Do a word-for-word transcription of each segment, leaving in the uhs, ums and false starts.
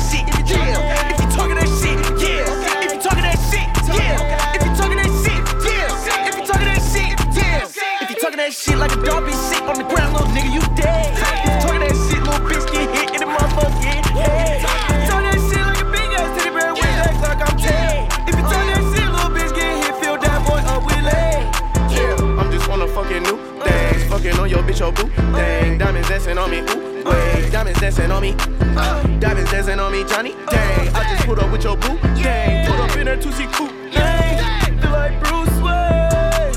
shit, yeah. If you talking that shit, yeah. If you talking that shit, yeah. If you talking that shit, yeah. If you talking that shit, yeah. If you talking that shit like a dog be sick on the ground, little nigga, you dead. If you talking that shit, little bitch get hit in the motherfucking head. If you talking that shit like a big ass teddy bear with that like I'm ten. If you talking that shit, little bitch get hit, fill that boy up with lead. Yeah, I'm just on a fucking new things. Fucking on your bitch or boo thing. Diamonds dancing on me, ooh, wait. Diamonds dancing on me, uh, diamonds dancing on me, Johnny. Dang, I just put up with your boo. Dang, put up in her two seat coupe. Dang, feel like Bruce Wayne.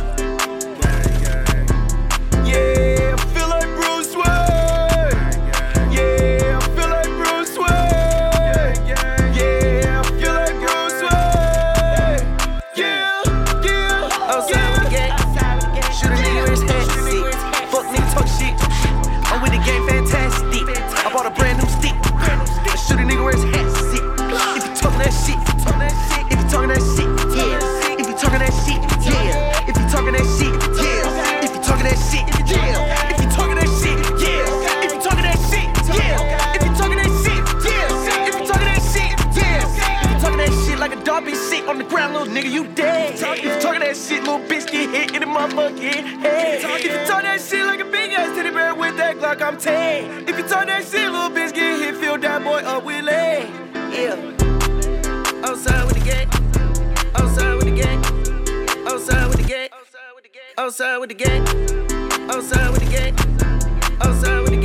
Yeah, I feel like Bruce Wayne. Yeah, I feel like Bruce Wayne. Yeah, I feel like Bruce Wayne. Yeah, yeah, outside with the gang. Shoot a nigga in his head, shit. Fuck nigga talk shit. I'm with the game, fantastic. I bought a brand new stick. I shoot a nigga where his hat sit. If you talking that shit, if you talking that shit, yeah. If you talking that shit, yeah. If you talking that shit, yeah. If you talking that shit, yeah. If you talking that shit, yeah. If you talking that shit, yeah. If you talking that shit, yeah. If you talking that shit, yeah. If you talking that shit like a dog be sick on the ground, little nigga, you dead. If you talking that shit, little bitch get hit in the motherfucking head. If you talk that shit like a big ass teddy bear with that Glock, I'm ten. If you talk that shit, little bitch get hit, fill that boy up with lead. Yeah. Outside with the gang. Outside with the gang. Outside with the gang. Outside with the gang. Outside with the gang. Outside with the gang. Outside with the gang.